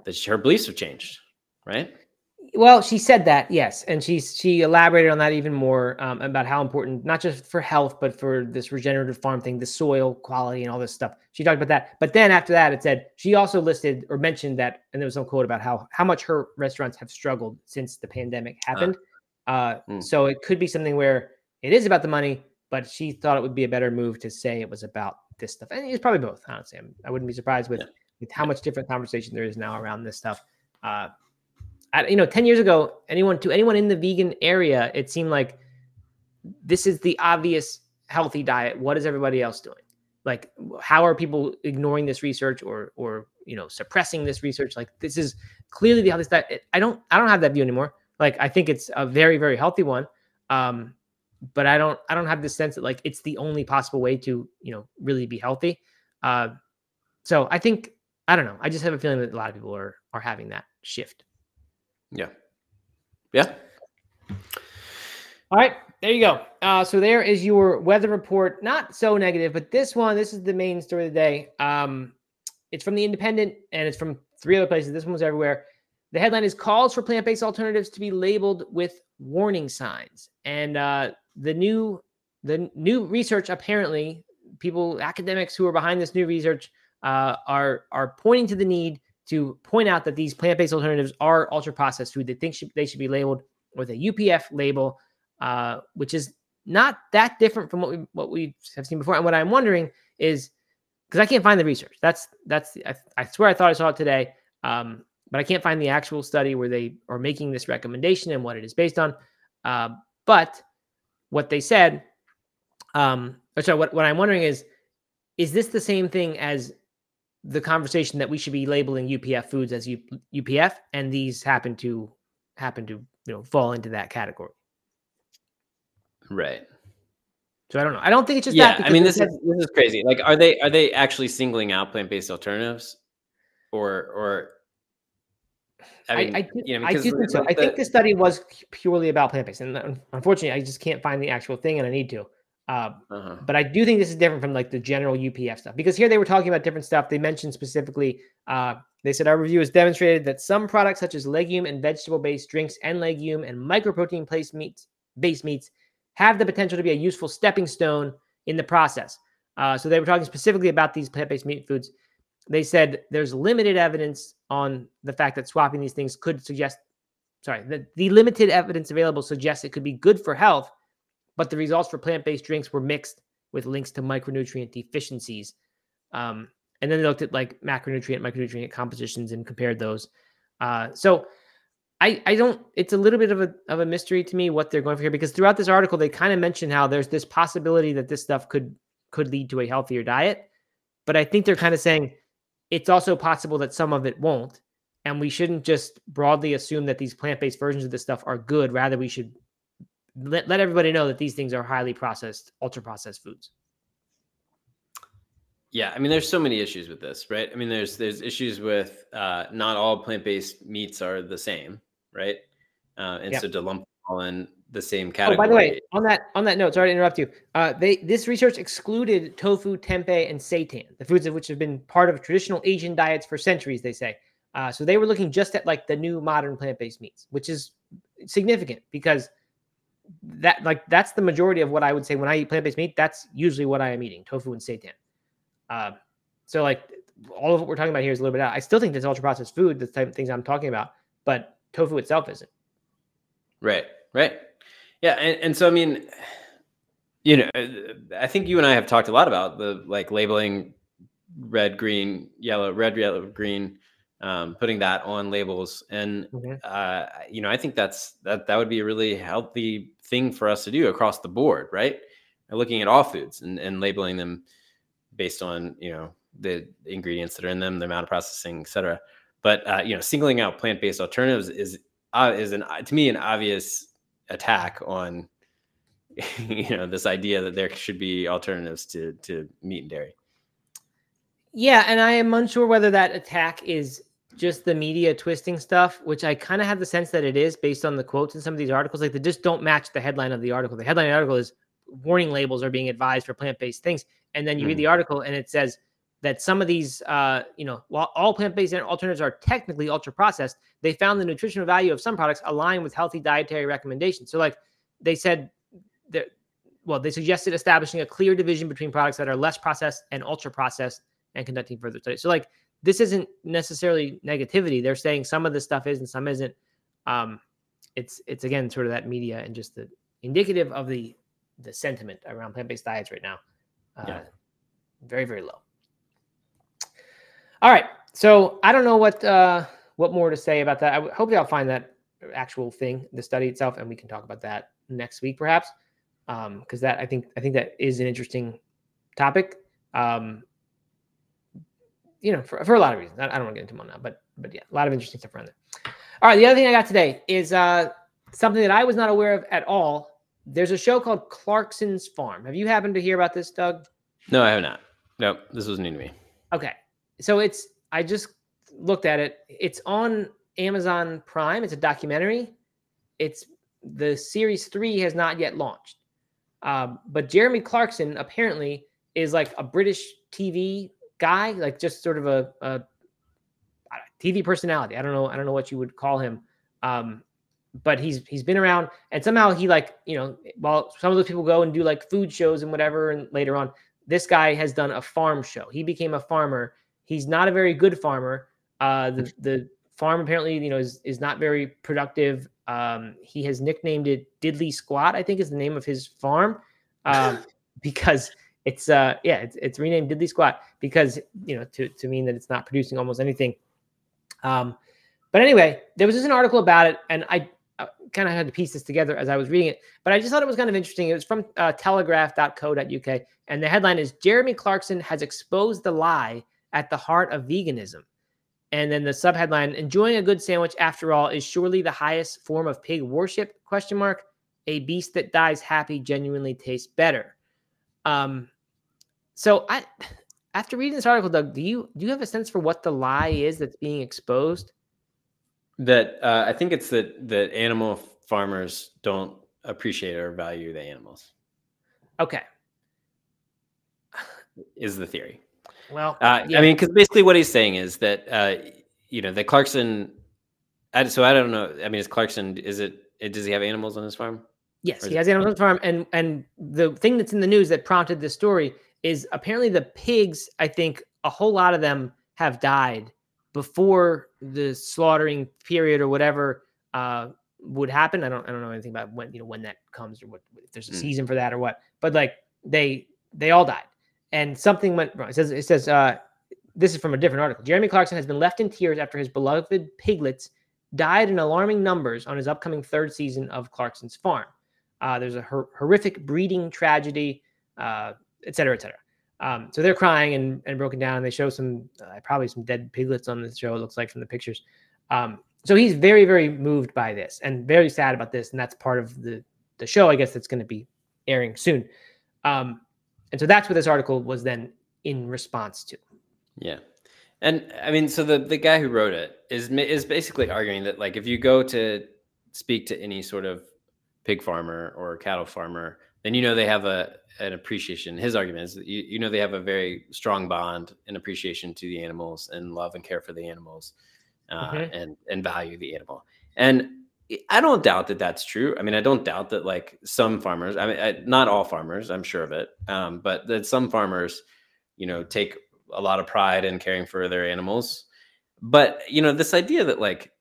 her beliefs have changed, right? Well, she said that, yes, and she elaborated on that even more about how important, not just for health, but for this regenerative farm thing, the soil quality and all this stuff. She talked about that, but then after that, it said she also listed or mentioned that, and there was some quote about how much her restaurants have struggled since the pandemic happened. So it could be something where it is about the money, but she thought it would be a better move to say it was about this stuff, and it's probably both. Honestly, I wouldn't be surprised with how much different conversation there is now around this stuff. 10 years ago, anyone in the vegan area, it seemed like this is the obvious healthy diet. What is everybody else doing? Like, how are people ignoring this research or suppressing this research? Like, this is clearly the healthiest diet. I don't have that view anymore. Like, I think it's a very, very healthy one. But I don't have this sense that like it's the only possible way to, really be healthy. So I think, I don't know. I just have a feeling that a lot of people are having that shift. Yeah. All right, there you go. So there is your weather report. Not so negative, but this is the main story of the day. It's from The Independent, and it's from 3 other places. This one was everywhere. The headline is calls for plant-based alternatives to be labeled with warning signs. And the new research, apparently, academics who are behind this new research are pointing to the need to point out that these plant-based alternatives are ultra-processed food. They think they should be labeled with a UPF label, which is not that different from what we have seen before. And what I'm wondering is, because I can't find the research. I swear I thought I saw it today, but I can't find the actual study where they are making this recommendation and what it is based on. But what they said, what I'm wondering is this the same thing as the conversation that we should be labeling UPF foods as UPF, and these happen to fall into that category? Right. So I don't know. I don't think it's just that. I mean, this is crazy. Like, are they actually singling out plant-based alternatives, or? I do think so. I think the study was purely about plant-based, and unfortunately, I just can't find the actual thing, and I need to. But I do think this is different from like the general UPF stuff, because here they were talking about different stuff. They mentioned specifically, they said our review has demonstrated that some products such as legume and vegetable-based drinks and legume and microprotein-based meats have the potential to be a useful stepping stone in the process. So they were talking specifically about these plant-based meat foods. They said there's limited evidence on the fact that swapping these things could suggest, the limited evidence available suggests it could be good for health, but the results for plant-based drinks were mixed with links to micronutrient deficiencies. And then they looked at like micronutrient compositions and compared those. So I don't, it's a little bit of a mystery to me what they're going for here, because throughout this article, they kind of mention how there's this possibility that this stuff could lead to a healthier diet. But I think they're kind of saying it's also possible that some of it won't. And we shouldn't just broadly assume that these plant-based versions of this stuff are good. Rather, we should let everybody know that these things are highly processed, ultra-processed foods. Yeah, I mean, there's so many issues with this, right? I mean, there's issues with not all plant-based meats are the same, right? So to lump all in the same category. Oh, by the way, on that note, sorry to interrupt you. This research excluded tofu, tempeh, and seitan, the foods of which have been part of traditional Asian diets for centuries, they say. So they were looking just at like the new modern plant-based meats, which is significant because that's the majority of what I would say when I eat plant-based meat. That's usually what I am eating: tofu and seitan. So like all of what we're talking about here is a little bit out. I still think this ultra processed food, the type of things I'm talking about, but tofu itself isn't. Right. Yeah. And so, I mean, I think you and I have talked a lot about the like labeling red, yellow, green, putting that on labels. And, I think that would be a really healthy thing for us to do across the board, right? Looking at all foods and labeling them based on, the ingredients that are in them, the amount of processing, et cetera. But, singling out plant-based alternatives is to me, an obvious attack on, this idea that there should be alternatives to meat and dairy. Yeah. And I am unsure whether that attack is just the media twisting stuff, which I kind of have the sense that it is based on the quotes in some of these articles. Like they just don't match the headline of the article. The headline of the article is warning labels are being advised for plant-based things. And then you read the article and it says that some of these, while all plant-based alternatives are technically ultra-processed, they found the nutritional value of some products align with healthy dietary recommendations. So like they said that, they suggested establishing a clear division between products that are less processed and ultra-processed and conducting further studies. So like this isn't necessarily negativity. They're saying some of this stuff is and some isn't. It's again sort of that media and just the indicative of the sentiment around plant-based diets right now. Very, very low. All right. So I don't know what more to say about that. Hopefully I'll find that actual thing, the study itself, and we can talk about that next week, perhaps. Because that I think that is an interesting topic. For a lot of reasons. I don't want to get into them now, but yeah, a lot of interesting stuff around there. All right. The other thing I got today is something that I was not aware of at all. There's a show called Clarkson's Farm. Have you happened to hear about this, Doug? No, I have not. Nope, this was new to me. Okay. So I just looked at it. It's on Amazon Prime. It's a documentary. The series 3 has not yet launched. But Jeremy Clarkson apparently is like a British TV guy, like just sort of a TV personality. I don't know what you would call him. But he's been around, and somehow he while some of those people go and do like food shows and whatever, and later on, this guy has done a farm show. He became a farmer. He's not a very good farmer. The farm apparently, is not very productive. He has nicknamed it Diddley Squat, I think is the name of his farm, because it's renamed Diddley Squat because, to mean that it's not producing almost anything. But anyway, there was just an article about it, and I kind of had to piece this together as I was reading it, but I just thought it was kind of interesting. It was from telegraph.co.uk, and the headline is Jeremy Clarkson has exposed the lie at the heart of veganism. And then the subheadline, enjoying a good sandwich after all is surely the highest form of pig worship, ? A beast that dies happy genuinely tastes better. So after reading this article, Doug, do you have a sense for what the lie is that's being exposed? That I think it's that animal farmers don't appreciate or value the animals. Okay. Is the theory. Well, I mean, because basically what he's saying is that, that Clarkson, so I don't know. I mean, is Clarkson, does he have animals on his farm? Yes, he has animals on his farm. And the thing that's in the news that prompted this story is apparently the pigs, I think a whole lot of them have died before the slaughtering period or whatever would happen. I don't know anything about when that comes or what, if there's a season for that or what, but like they all died. And something went wrong. It says this is from a different article. Jeremy Clarkson has been left in tears after his beloved piglets died in alarming numbers on his upcoming 3rd season of Clarkson's Farm. There's a horrific breeding tragedy, et cetera, et cetera. So they're crying and broken down. And they show probably some dead piglets on the show, it looks like from the pictures. So he's very, very moved by this and very sad about this. And that's part of the show, I guess, that's going to be airing soon. And so that's what this article was then in response to. Yeah. And I mean, so the guy who wrote it is basically arguing that, like, if you go to speak to any sort of pig farmer or cattle farmer, then they have an appreciation. His argument is that they have a very strong bond and appreciation to the animals and love and care for the animals, and value the animal. And I don't doubt that that's true. I mean, I don't doubt that, like, some farmers, I mean, not all farmers, I'm sure of it, but that some farmers, take a lot of pride in caring for their animals. But, this idea that, like,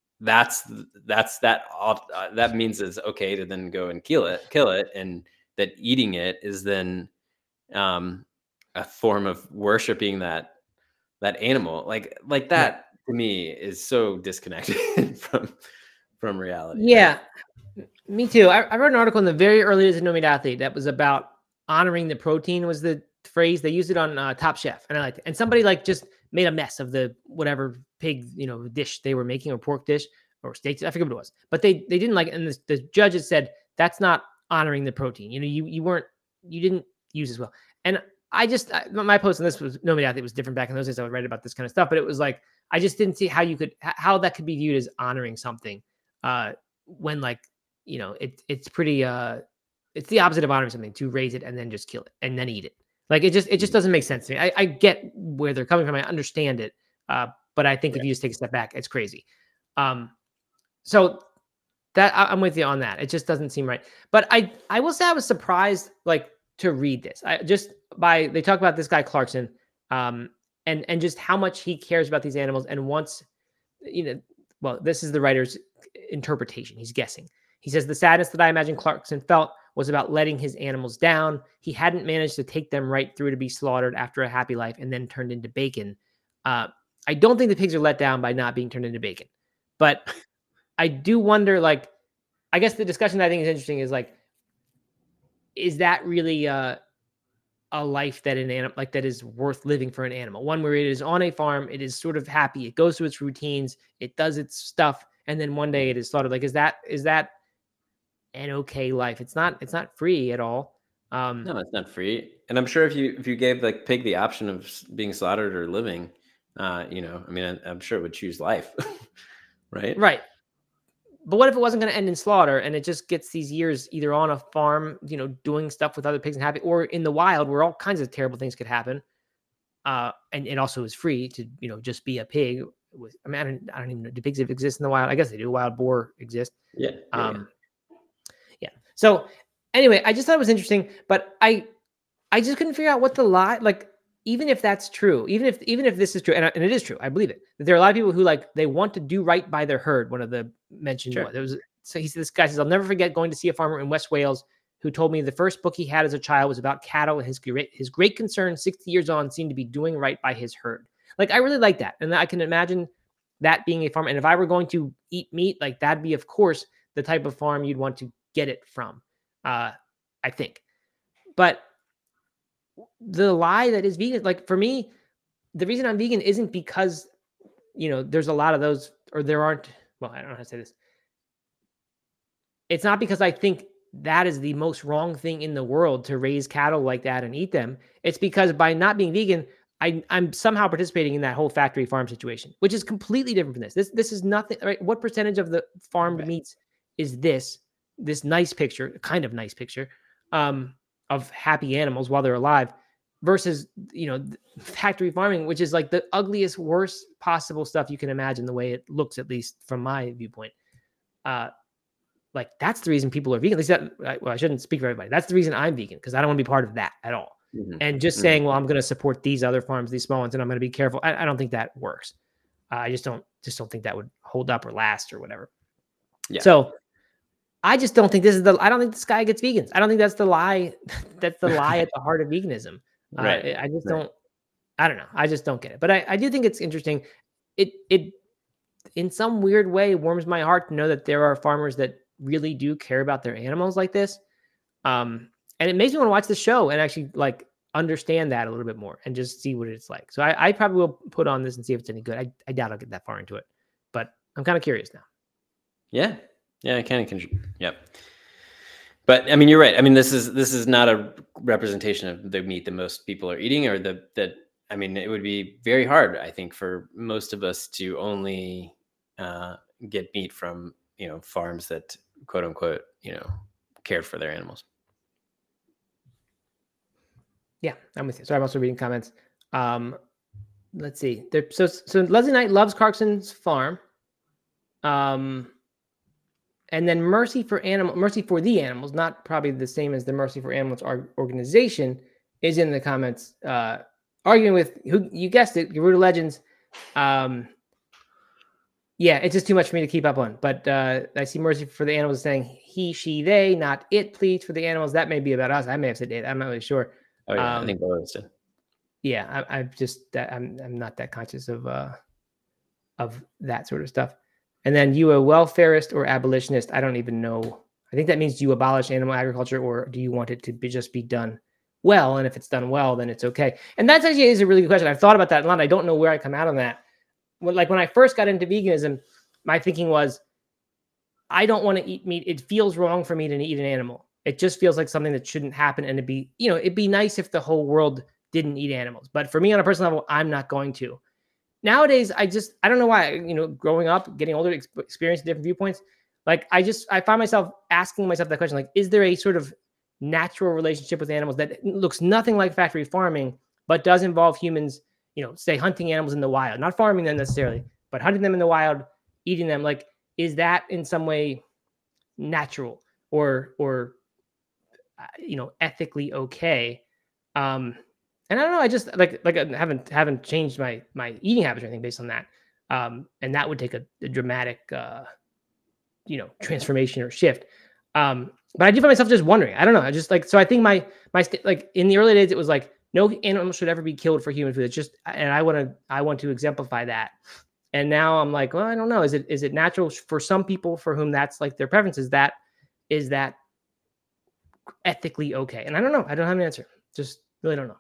that means it's okay to then go and kill it, and that eating it is then a form of worshiping that animal, like that, to me is so disconnected from reality. Yeah, right? Me too. I wrote an article in the very early days of No Meat Athlete that was about honoring the protein was the phrase. They used it on Top Chef, and I liked it. And somebody just made a mess of the whatever pig dish they were making, or pork dish or steak. I forget what it was, but they didn't like it. And the judges said that's not honoring the protein. You didn't use as well. And my post on this was No Meat Athlete was different back in those days. I would write about this kind of stuff, but it was like I just didn't see how that could be viewed as honoring something. When it's pretty, it's the opposite of honoring something, to raise it and then just kill it and then eat it. Like it just doesn't make sense to me. I get where they're coming from. I understand it. But I think if you just take a step back, it's crazy. So that I'm with you on that. It just doesn't seem right. But I will say I was surprised like to read this. They talk about this guy Clarkson, and just how much he cares about these animals and wants, well, this is the writer's interpretation. He's guessing. He says the sadness that I imagine Clarkson felt was about letting his animals down. He hadn't managed to take them right through to be slaughtered after a happy life and then turned into bacon. I don't think the pigs are let down by not being turned into bacon, but I do wonder, like, I guess the discussion that I think is interesting is like, is that really a life that an animal like that is worth living for an animal? One where it is on a farm, it is sort of happy, it goes through its routines, it does its stuff, and then one day it is slaughtered. Like, is that an okay life? It's not free at all. No, it's not free. And I'm sure if you gave like pig the option of being slaughtered or living, I mean, I'm sure it would choose life, right? Right. But what if it wasn't going to end in slaughter and it just gets these years either on a farm, doing stuff with other pigs and happy, or in the wild where all kinds of terrible things could happen. And it also is free to, just be a pig. I don't even know. Do pigs exist in the wild? I guess they do. Wild boar exist. Yeah. Yeah. So anyway, I just thought it was interesting, but I just couldn't figure out what the lie, like, even if that's true, even if this is true, and it is true, I believe it. That there are a lot of people who like they want to do right by their herd. One of the mentioned so he said, this guy says, I'll never forget going to see a farmer in West Wales who told me the first book he had as a child was about cattle, and his great concern 60 years on seemed to be doing right by his herd. Like, I really like that, and I can imagine that being a farm. And if I were going to eat meat, like, that'd be, of course, the type of farm you'd want to get it from. I think, but the lie that is vegan, like, for me, the reason I'm vegan isn't because, there's a lot of those, or there aren't, well, I don't know how to say this. It's not because I think that is the most wrong thing in the world to raise cattle like that and eat them. It's because by not being vegan, I'm somehow participating in that whole factory farm situation, which is completely different from this. This is nothing, right? What percentage of the farmed meats is this nice picture, kind of nice picture, of happy animals while they're alive, versus, factory farming, which is like the ugliest, worst possible stuff you can imagine, the way it looks, at least from my viewpoint. Like, that's the reason people are vegan. At least I shouldn't speak for everybody. That's the reason I'm vegan, because I don't want to be part of that at all. Mm-hmm. And just saying, well, I'm going to support these other farms, these small ones, and I'm going to be careful. I don't think that works. I just don't think that would hold up or last or whatever. Yeah. So I just don't think I don't think this guy gets vegans. I don't think that's the lie. That's the lie at the heart of veganism. Right. I just don't, I don't know. I just don't get it. But I do think it's interesting. It in some weird way warms my heart to know that there are farmers that really do care about their animals like this. And it makes me want to watch the show and actually like understand that a little bit more and just see what it's like. So I probably will put on this and see if it's any good. I doubt I'll get that far into it, but I'm kind of curious now. Yeah. Yeah. I kind of Yep. But I mean, you're right. I mean, this is not a representation of the meat that most people are eating, or I mean, it would be very hard, I think, for most of us to only get meat from, farms that, quote unquote, cared for their animals. Yeah, I'm with you. So I'm also reading comments. Let's see. So Leslie Knight loves Clarkson's farm. And then Mercy for the Animals, not probably the same as the Mercy for Animals organization, is in the comments arguing with, who you guessed it, Garuda Legends. Yeah, it's just too much for me to keep up on. But I see Mercy for the Animals saying he, she, they, not it, please, for the animals. That may be about us. I may have said it. I'm not really sure. Oh yeah, I think both of us did. Yeah, I'm not that conscious of that sort of stuff. And then, you a welfarist or abolitionist? I don't even know. I think that means, do you abolish animal agriculture, or do you want it to just be done well? And if it's done well, then it's okay. And that's actually is a really good question. I've thought about that a lot. I don't know where I come out on that. When I first got into veganism, my thinking was, I don't want to eat meat. It feels wrong for me to eat an animal. It just feels like something that shouldn't happen. And it'd be nice if the whole world didn't eat animals. But for me, on a personal level, I'm not going to. Nowadays, I don't know why, growing up, getting older, experiencing different viewpoints, like I find myself asking myself that question, like, is there a sort of natural relationship with animals that looks nothing like factory farming, but does involve humans, say hunting animals in the wild, not farming them necessarily, but hunting them in the wild, eating them. Like, is that in some way natural or ethically okay? And I don't know. I just like I haven't changed my eating habits or anything based on that. And that would take a dramatic, transformation or shift. But I do find myself just wondering. I don't know. I just so I think my like in the early days, it was like no animal should ever be killed for human food. It's just, and I want to exemplify that. And now I'm like, well, I don't know. Is it natural for some people for whom that's like their preference? Is that ethically okay? And I don't know. I don't have an answer. Just really don't know.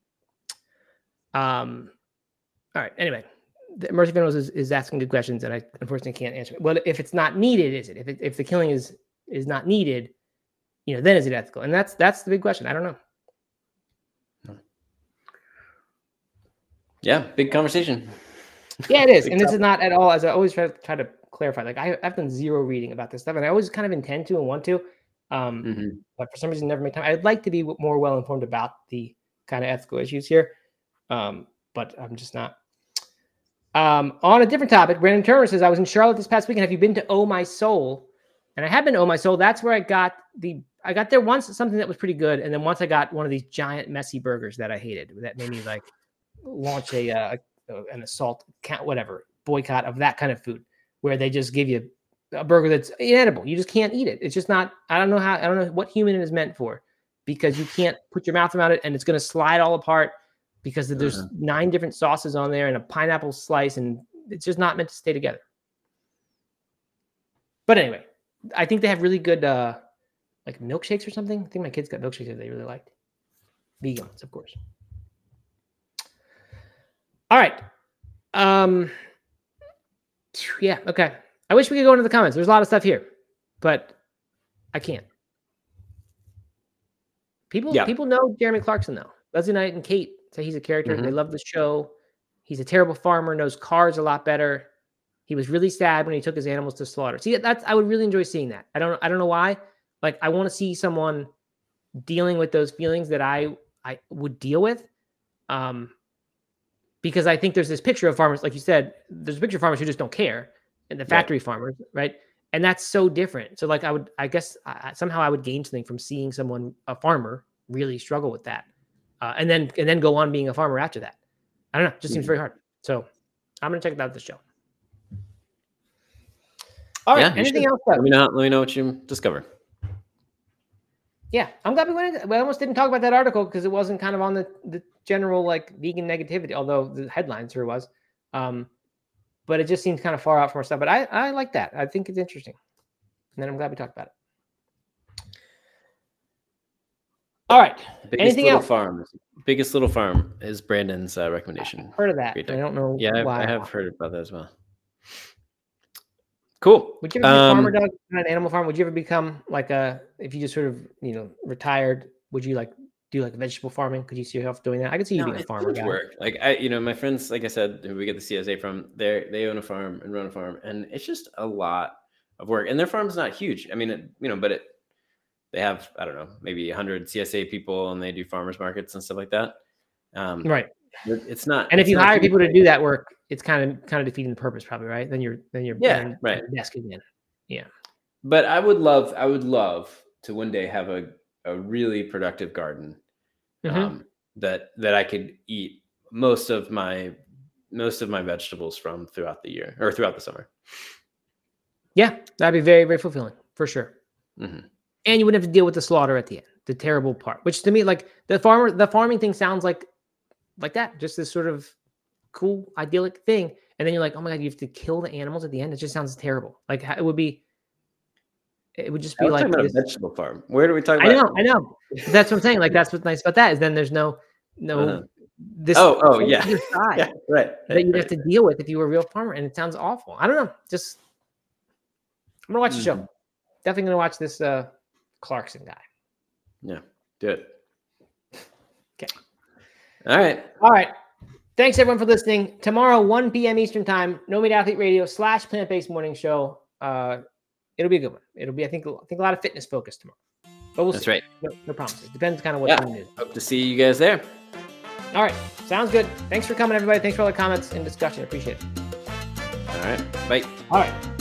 All right. Anyway, the Mercy Venomous is asking good questions, and I unfortunately can't answer it. Well, if it's not needed, is it? If the killing is not needed, then is it ethical? And that's the big question. I don't know. Yeah, big conversation. Yeah, it is. And this is not at all, as I always try to clarify, like I've done zero reading about this stuff, and I always kind of intend to and want to. But for some reason, never make time. I'd like to be more well-informed about the kind of ethical issues here. But I'm just not. On a different topic, Brandon Turner says, I was in Charlotte this past weekend. Have you been to Oh My Soul? And I have been to Oh My Soul. That's where I got there once, something that was pretty good. And then once I got one of these giant messy burgers that I hated. That made me like launch an assault, whatever, boycott of that kind of food, where they just give you a burger that's inedible. You just can't eat it. It's just not, I don't know what human it is meant for, because you can't put your mouth around it and it's going to slide all apart because there's 9 different sauces on there and a pineapple slice, and it's just not meant to stay together. But anyway, I think they have really good like milkshakes or something. I think my kids got milkshakes that they really liked. Vegan ones, of course. All right. Yeah, okay. I wish we could go into the comments. There's a lot of stuff here, but I can't. People know Jeremy Clarkson, though. Leslie Knight and Kate say he's a character. They love the show. He's a terrible farmer, knows cars a lot better. He was really sad when he took his animals to slaughter. See, I would really enjoy seeing that. I don't know why. Like, I want to see someone dealing with those feelings that I would deal with. Because I think there's this picture of farmers, like you said, there's a picture of farmers who just don't care, and the factory farmers, right? And that's so different. So like, I guess somehow I would gain something from seeing a farmer really struggle with that. And then go on being a farmer after that. I don't know. It just seems very hard. So I'm going to check out the show. All right. Anything else? Let me know what you discover. Yeah. I'm glad we almost didn't talk about that article because it wasn't kind of on the general like vegan negativity, although the headline sure was. But it just seems kind of far out from our stuff. But I like that. I think it's interesting. And then I'm glad we talked about it. All right. Anything else? Biggest Little Farm is Brandon's recommendation. Heard of that. I don't know. Yeah, I have heard about that as well. Cool. Would you ever be a farmer, Doug? An animal farm? Would you ever become like if you just sort of, retired, would you like do like vegetable farming? Could you see yourself doing that? I could see you being a farmer. Work. Like my friends, like I said, who we get the CSA from, they own a farm and run a farm, and it's just a lot of work. And their farm's not huge. I mean, but they have, I don't know, maybe 100 CSA people, and they do farmers markets and stuff like that. Right. It's not. And if you hire people to do that work, it's kind of defeating the purpose, probably, right? Then you're right. Desk again. Yeah. But I would love to one day have a really productive garden, that I could eat most of my vegetables from throughout the year or throughout the summer. Yeah, that'd be very, very fulfilling for sure. Mm-hmm. And you wouldn't have to deal with the slaughter at the end, the terrible part, which to me, like the farming thing sounds like that, just this sort of cool, idyllic thing. And then you're like, oh my God, you have to kill the animals at the end. It just sounds terrible. Like it would just be like a vegetable farm. Where do we talk about? I know. That's what I'm saying. Like, that's what's nice about that is then there's no this. Yeah. Yeah, right. That you'd have to deal with if you were a real farmer. And it sounds awful. I don't know. Just, I'm going to watch the show. Definitely going to watch this Clarkson guy. Yeah, do it. Okay. All right. Thanks everyone for listening. Tomorrow, 1 p.m. Eastern time, No Meat Athlete Radio / Plant-Based Morning Show. It'll be a good one. It'll be, I think a lot of fitness focus tomorrow. But we'll That's see. right. No promises. Depends kind of what's in the news. Hope to see you guys there. All right. Sounds good. Thanks for coming, everybody. Thanks for all the comments and discussion. I appreciate it. All right. Bye. All right.